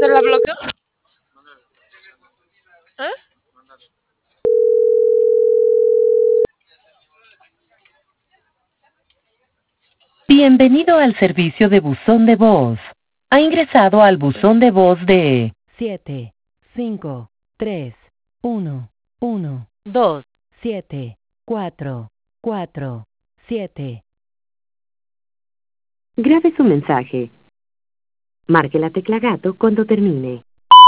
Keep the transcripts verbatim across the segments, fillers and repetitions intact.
¿Se la bloqueó? ¿Eh? Bienvenido al servicio de buzón de voz. Ha ingresado al buzón de voz de siete cinco tres uno uno dos siete cuatro cuatro siete. Grabe su mensaje. Marque la tecla gato cuando termine.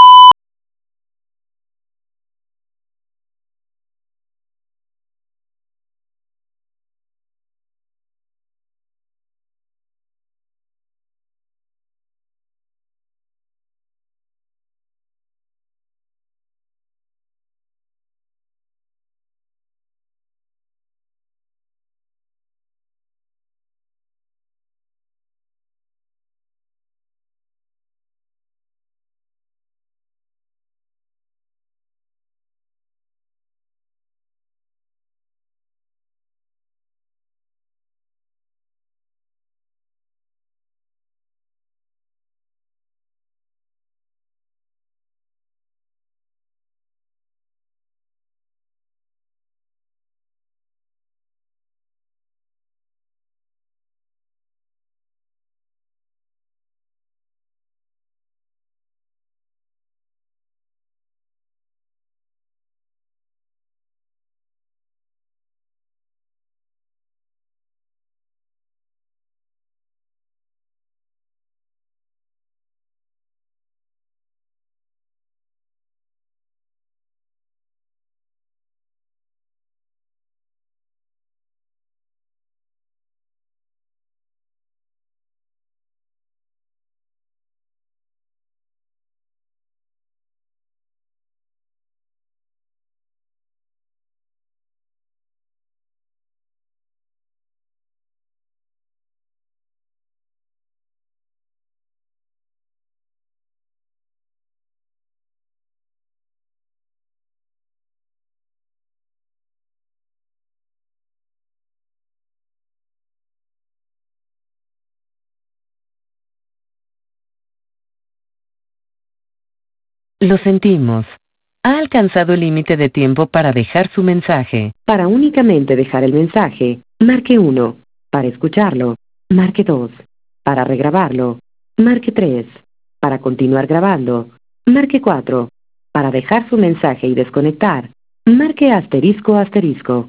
Lo sentimos. Ha alcanzado el límite de tiempo para dejar su mensaje. Para únicamente dejar el mensaje, marque uno. Para escucharlo, marque dos. Para regrabarlo, marque tres. Para continuar grabando, marque cuatro. Para dejar su mensaje y desconectar, marque asterisco asterisco.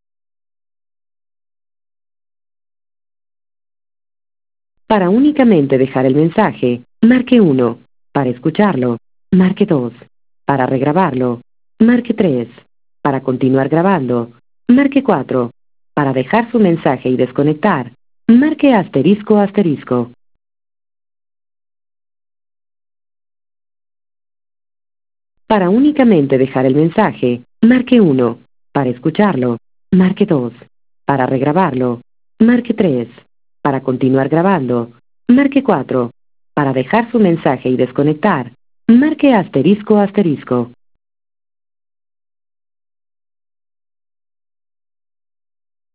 Para únicamente dejar el mensaje, marque uno. Para escucharlo, marque dos. Para regrabarlo, marque tres. Para continuar grabando, marque cuatro. Para dejar su mensaje y desconectar, marque asterisco asterisco. Para únicamente dejar el mensaje, marque uno. Para escucharlo, marque dos. Para regrabarlo, marque tres. Para continuar grabando, marque cuatro. Para dejar su mensaje y desconectar, marque asterisco asterisco.